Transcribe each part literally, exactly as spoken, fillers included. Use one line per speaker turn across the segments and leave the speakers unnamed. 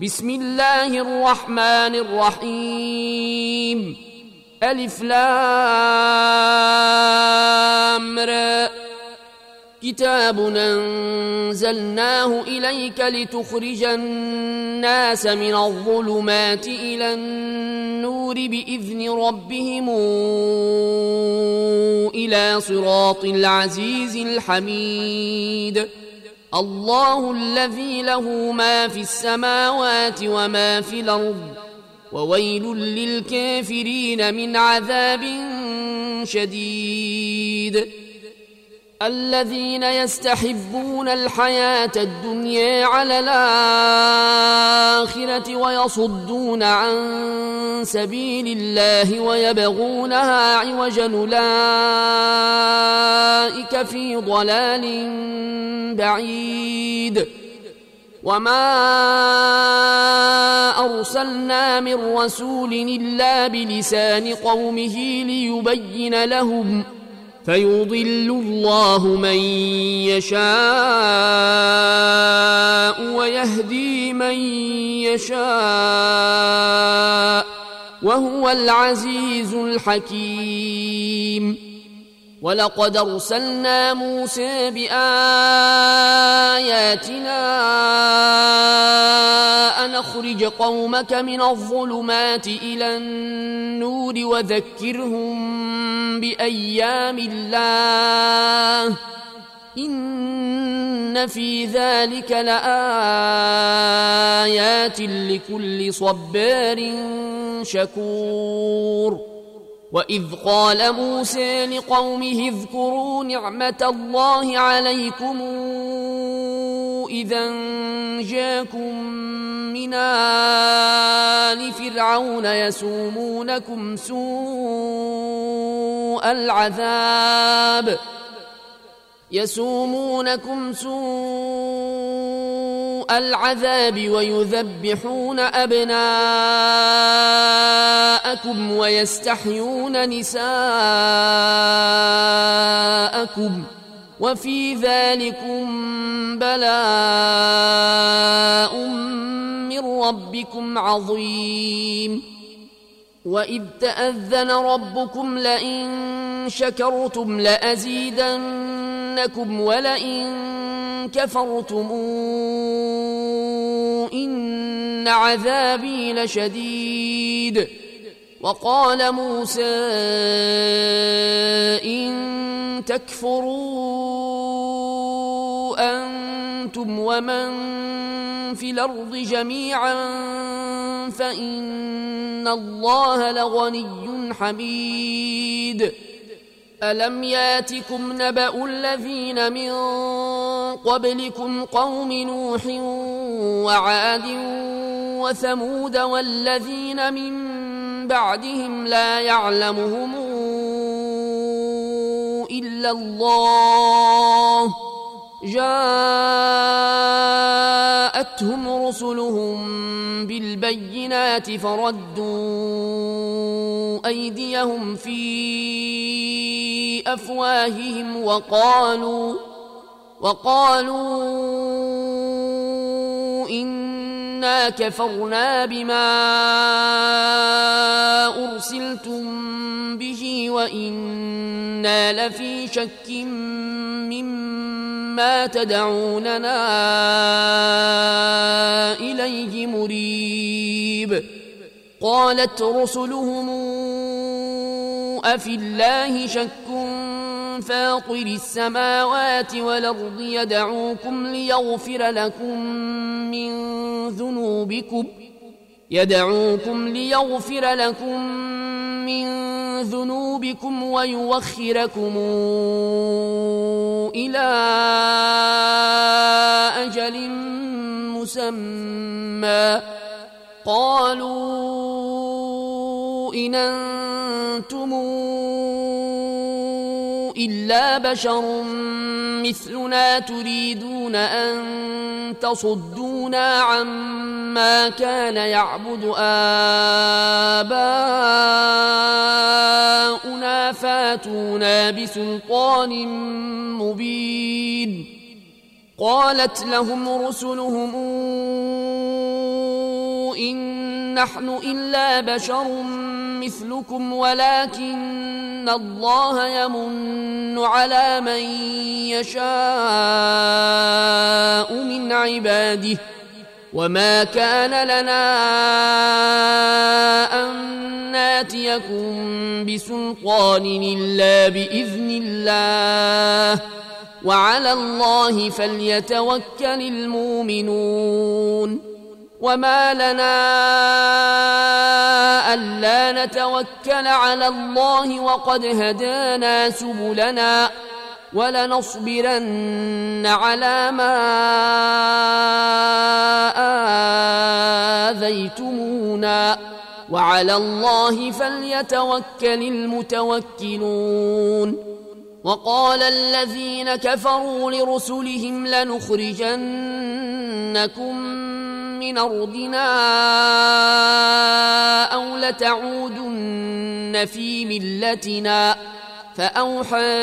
بسم الله الرحمن الرحيم. ألف لام را. كتاب أنزلناه إليك لتخرج الناس من الظلمات إلى النور بإذن ربهم إلى صراط العزيز الحميد. الله الذي له ما في السماوات وما في الأرض وويل للكافرين من عذاب شديد. الذين يستحبون الحياة الدنيا على الآخرة ويصدون عن سبيل الله ويبغونها عوجا أولئك في ضلال بعيد. وما أرسلنا من رسول إلا بلسان قومه ليبين لهم فيضل الله من يشاء ويهدي من يشاء وهو العزيز الحكيم. ولقد أرسلنا موسى بآياتنا أن أخرج قومك من الظلمات إلى النور وذكرهم بأيام الله إن في ذلك لآيات لكل صبار شكور. وإذ قال موسى لقومه اذكروا نعمة الله عليكم إذا جاءكم من آل فرعون يسومونكم سوء العذاب يسومونكم سوء العذاب ويذبحون أبناءكم ويستحيون نساءكم وفي ذلكم بلاء من ربكم عظيم. وإذ تأذن ربكم لئن شكرتم لأزيدنكم ولئن كفرتم إن عذابي لشديد. وقال موسى إن تكفروا أنتم ومن في الأرض جميعا فإن الله لغني حميد. ألم ياتكم نبأ الذين من قبلكم قوم نوح وعاد وثمود والذين من بعدهم لا يعلمهم إلا الله جاءتهم رسلهم بالبينات فردوا أيديهم في أفواههم وقالوا وقالوا إنا كفرنا بما أرسلتم به وإنا لفي شك مما تدعوننا إليه مريب. قالت رسلهم أفي الله شك فاطر السماوات والأرض يدعوكم ليغفر لكم من ذنوبكم يدعوكم ليغفر لكم من ذنوبكم ويوخركم إلى أجل مسمى. قالوا إن أنتم إلا بشر مثلنا تريدون أن تصدونا عما كان يعبد آباؤنا فاتونا بسلطان مبين. قالت لهم رسلهم نحن إلا بشر مثلكم ولكن الله يمن على من يشاء من عباده وما كان لنا أن ناتيكم بسلطان إلا بإذن الله وعلى الله فليتوكل المؤمنون وما لنا ألا نتوكل على الله وقد هدانا سبلنا ولنصبرن على ما آذيتمونا وعلى الله فليتوكل المتوكلون وقال الذين كفروا لرسلهم لنخرجنكم من أرضنا أو لتعودن في ملتنا فأوحى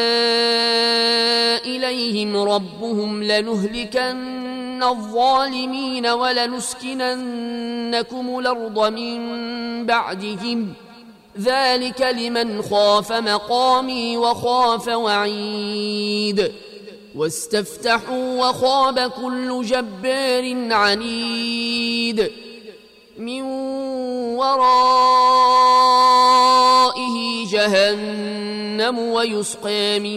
إليهم ربهم لنهلكن الظالمين ولنسكننكم الأرض من بعدهم ذلك لمن خاف مقامي وخاف وعيد واستفتحوا وخاب كل جبار عنيد من ورائه جهنم ويسقى من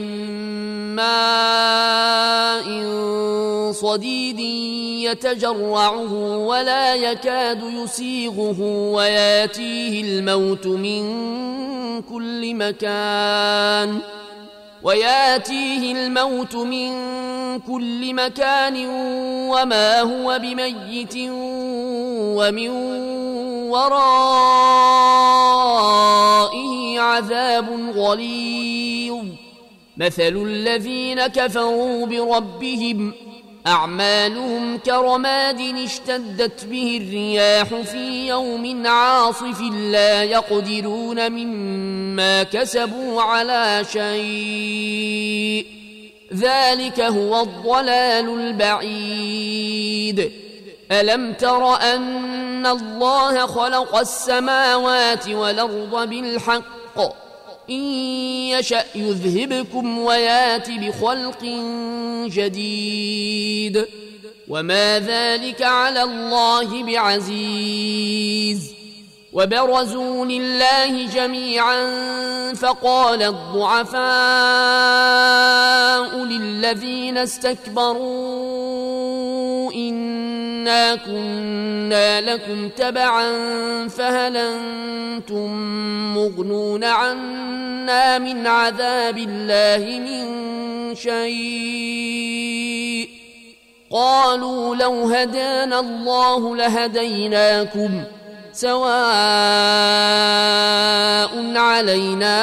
ماء صديد يتجرعه ولا يكاد يسيغه وياتيه الموت من كل مكان وياتيه الموت من كل مكان وما هو بميت ومن ورائه عذاب غليظ مثل الذين كفروا بربهم أعمالهم كرماد اشتدت به الرياح في يوم عاصف لا يقدرون مما كسبوا على شيء ذلك هو الضلال البعيد ألم تر أن الله خلق السماوات والأرض بالحق إن يشأ يذهبكم ويات بخلق جديد وما ذلك على الله بعزيز وبرزوا لله جميعا فقال الضعفاء للذين استكبروا إنا كنا لكم تبعا فهل أنتم مغنون عنا من عذاب الله من شيء قالوا لو هدانا الله لهديناكم سواء علينا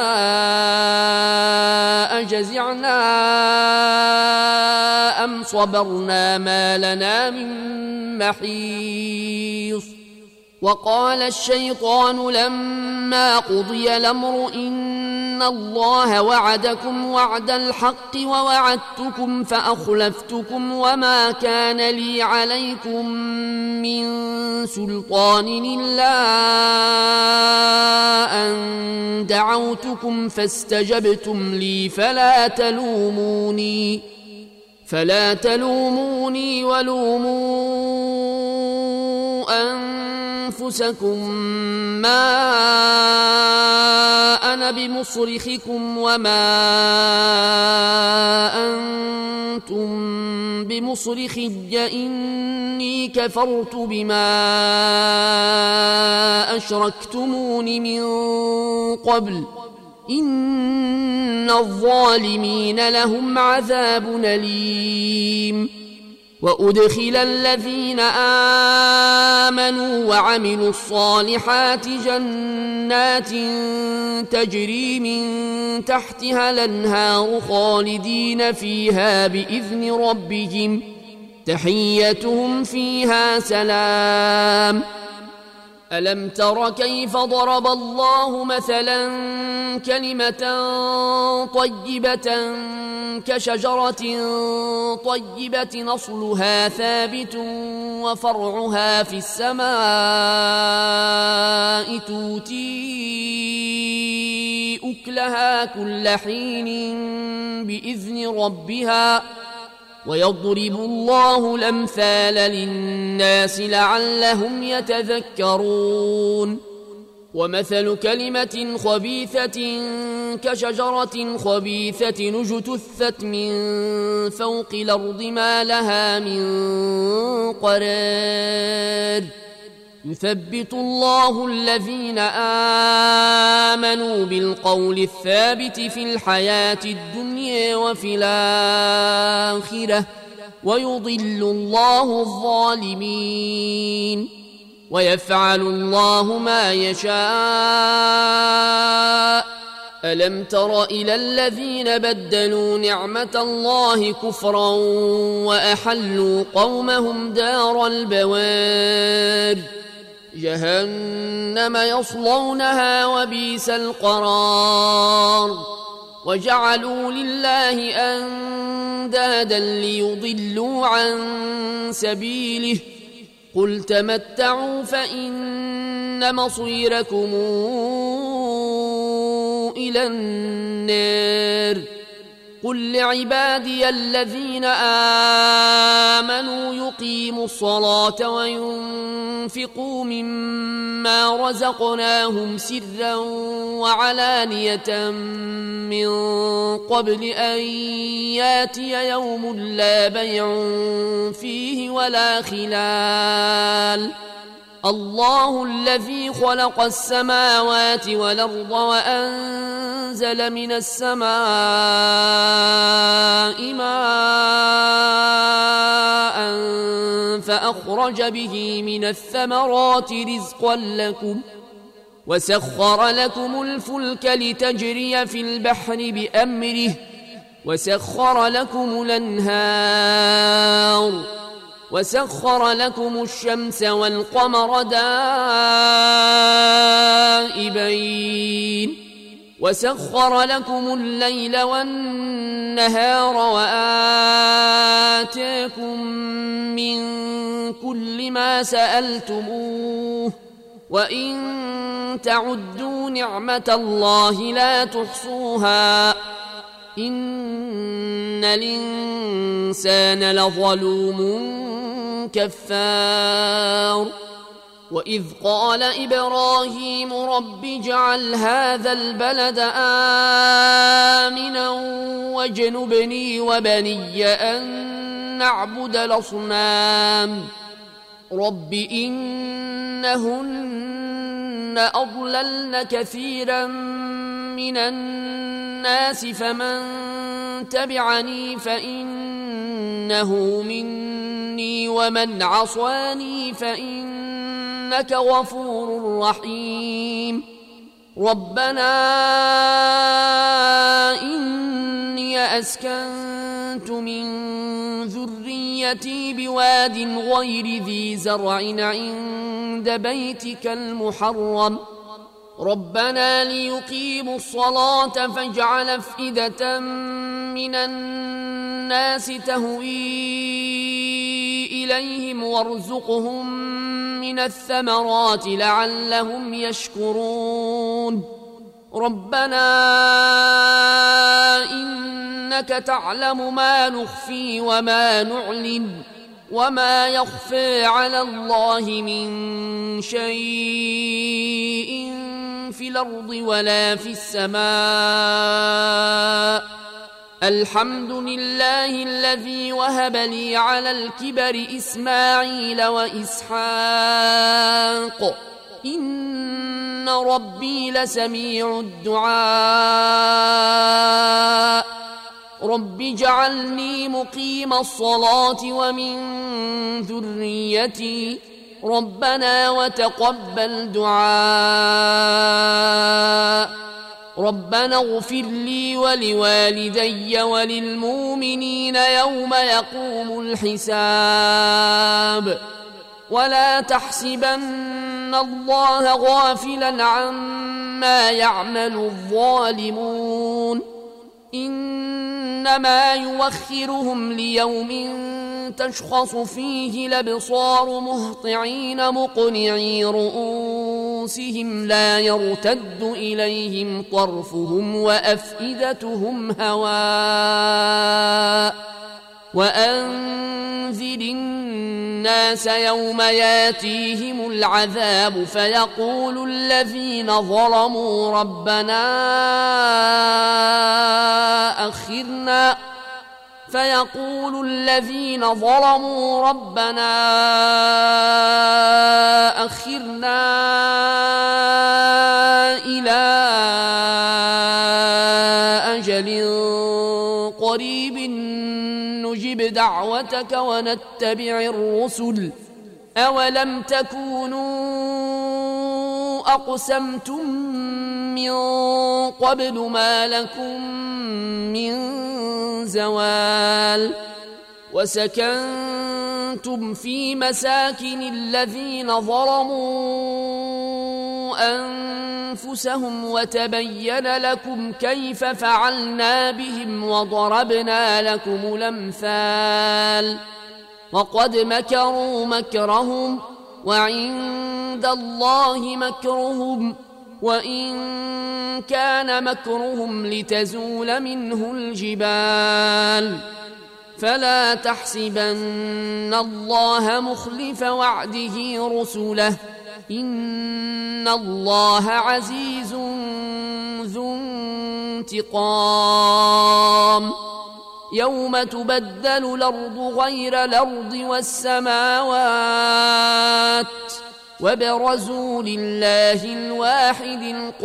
أجزعنا أم صبرنا ما لنا من محيص وقال الشيطان لما قضي الأمر إن الله وعدكم وعد الحق ووعدتكم فأخلفتكم وما كان لي عليكم من سلطان إلا أن دعوتكم فاستجبتم لي فلا تلوموني فلا تلوموني ولوموا أنفسكم ما أنا بمصرخكم وما أنتم بمصرخي إني كفرت بما أشركتمون من قبل إن الظالمين لهم عذاب أليم وأدخل الذين آمنوا وعملوا الصالحات جنات تجري من تحتها الأنهار خالدين فيها بإذن ربهم تحيتهم فيها سلام ألم تر كيف ضرب الله مثلا كلمة طيبة كشجرة طيبة أصلها ثابت وفرعها في السماء تؤتي أكلها كل حين بإذن ربها ويضرب الله الأمثال للناس لعلهم يتذكرون ومثل كلمة خبيثة كشجرة خبيثة اجتثت من فوق الأرض ما لها من قرار يثبت الله الذين آمنوا بالقول الثابت في الحياة الدنيا وفي الآخرة ويضل الله الظالمين ويفعل الله ما يشاء ألم تر إلى الذين بدلوا نعمة الله كفرا وأحلوا قومهم دار البوار جهنم يصلونها وبئس القرار وجعلوا لله أندادا ليضلوا عن سبيله قل تمتعوا فإن مصيركم إلى النار قل لعبادي الذين آمنوا يقيموا الصلاة وينفقوا مما رزقناهم سرا وعلانية من قبل أن ياتي يوم لا بيع فيه ولا خلال الله الذي خلق السماوات والأرض وأنزل من السماء ماء فأخرج به من الثمرات رزقا لكم وسخر لكم الفلك لتجري في البحر بأمره وسخر لكم الأنهار وسخر لكم الشمس والقمر دائبين وسخر لكم الليل والنهار وآتاكم من كل ما سألتموه وإن تعدوا نعمة الله لا تحصوها إن الإنسان لظلوم كفار وإذ قال إبراهيم رب اجعل هذا البلد آمنا واجنبني وبني أن نعبد الأصنام رب إنهن أضللن كثيرا من الناس فمن تبعني فإنه مني ومن عصاني فإنك غفور رحيم ربنا إني أسكنت من ذريتي بواد غير ذي زرع عند بيتك المحرم ربنا ليقيموا الصلاة فاجعل أفئدة من الناس تهوي إليهم وارزقهم من الثمرات لعلهم يشكرون ربنا إنك تعلم ما نخفي وما نعلن وما يخفى على الله من شيء في الأرض ولا في السماء الحمد لله الذي وهب لي على الكبر إسماعيل وإسحاق إن ربي لسميع الدعاء رب اجعلني مقيم الصلاة ومن ذريتي ربنا وتقبل دعاء ربنا اغفر لي ولوالدي وللمؤمنين يوم يقوم الحساب ولا تحسبن الله غافلا عما يعمل الظالمون إنما يوخرهم ليوم تشخص فيه الأبصار مهطعين مقنعي رؤوسهم لا يرتد إليهم طرفهم وأفئدتهم هواء وأنذر الناس يوم ياتيهم العذاب فيقول الذين ظلموا ربنا أخرنا فيقول الذين ظلموا ربنا أخرنا إلى أجل قريب نجب دعوتك ونتبع الرسل أولم تكونوا أقسمتم من قبل ما لكم من زوال وسكنتم في مساكن الذين ظلموا أنفسهم وتبين لكم كيف فعلنا بهم وضربنا لكم الأمثال وقد مكروا مكرهم وعند الله مكرهم وإن كان مكرهم لتزول منه الجبال فلا تحسبن الله مخلف وعده رسله إن الله عزيز ذو انتقام يوم تبدل الأرض غير الأرض والسماوات وبرزوا لله الواحد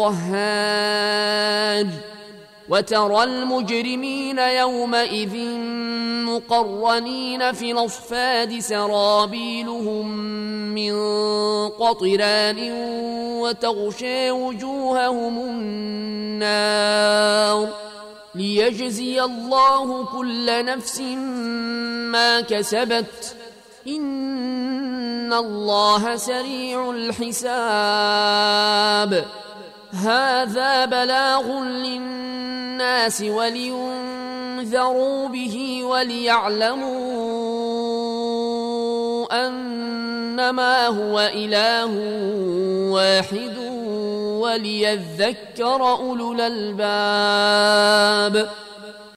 القهار وترى المجرمين يومئذ مقرنين في الأصفاد سرابيلهم من قطران وتغشى وجوههم النار ليجزي الله كل نفس ما كسبت إن الله سريع الحساب هذا بلاغ للناس ولينذروا به وليعلموا أنما هو إله واحد وليذكر أولو الألباب